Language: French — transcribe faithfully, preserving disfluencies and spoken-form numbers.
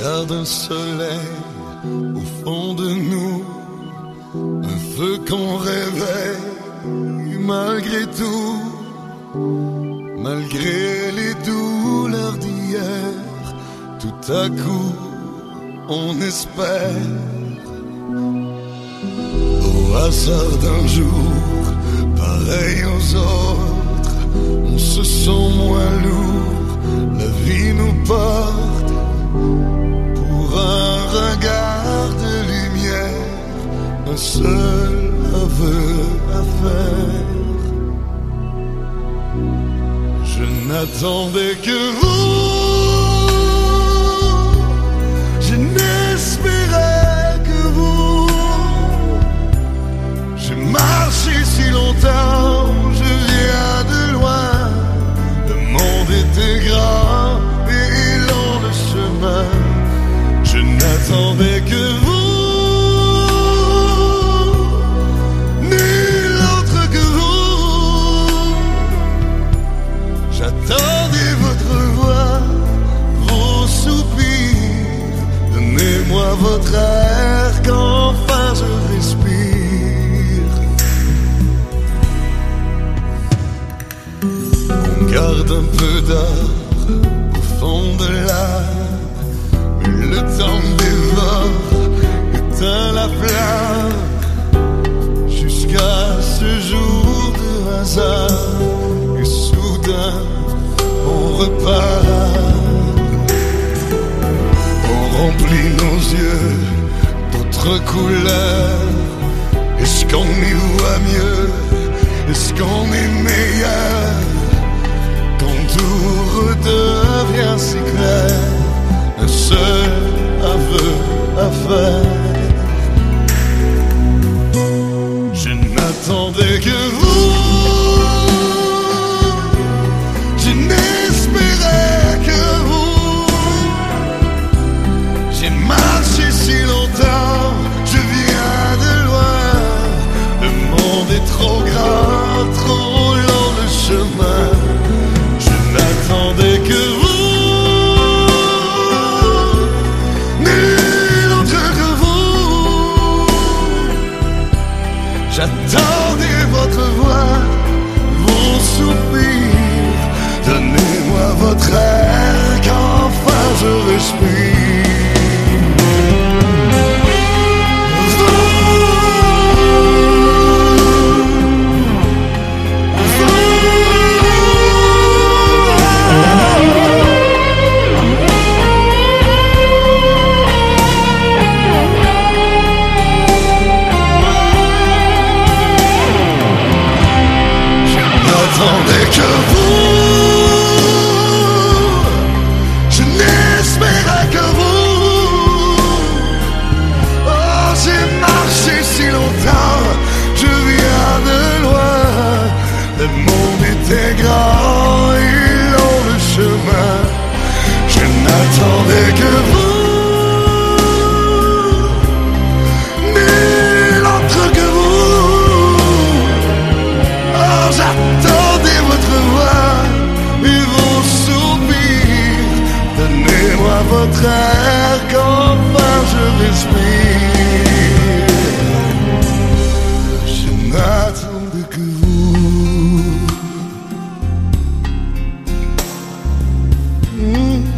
garde un soleil au fond de nous, un feu qu'on réveille malgré tout, malgré les douleurs d'hier. Tout à coup, on espère. Au hasard d'un jour, pareil aux autres, on se sent moins lourd. La vie nous porte pour un regard de lumière, un seul aveu à faire. Je n'attendais que vous, je n'espérais que vous. J'ai marché si longtemps, je viens de loin. Le monde était grand et long le chemin. Je n'attendais que vous, nul autre que vous. J'attendais votre voix, vos soupirs. Donnez-moi votre air qu'enfin je respire. On garde un peu d'or au fond de l'âme, mais le temps dévore, éteint la flamme, jusqu'à ce jour de hasard, et soudain on repart. On remplit nos yeux d'autres couleurs. Est-ce qu'on y voit mieux? Est-ce qu'on est meilleur? Quand tout redevient si clair, un seul aveu à faire. Je n'attendais que vous, je n'espérais que vous. J'ai marché si longtemps, je viens de loin. Le monde est trop grand, trop long le chemin. Je n'attendais que vous, nul autre que vous. J'attendais votre voix, vos soupirs. Donnez-moi votre air qu'enfin je respire. J'attendais que vous, je n'espérais que vous. Oh, j'ai marché si longtemps, je viens de loin. Le monde était grand et long le chemin. Je n'attendais que vous, nul autre que vous. Oh, j'attendais votre voix et vos soupirs. Donnez-moi votre air qu'enfin je respire. Je n'attendais que vous. Mmh.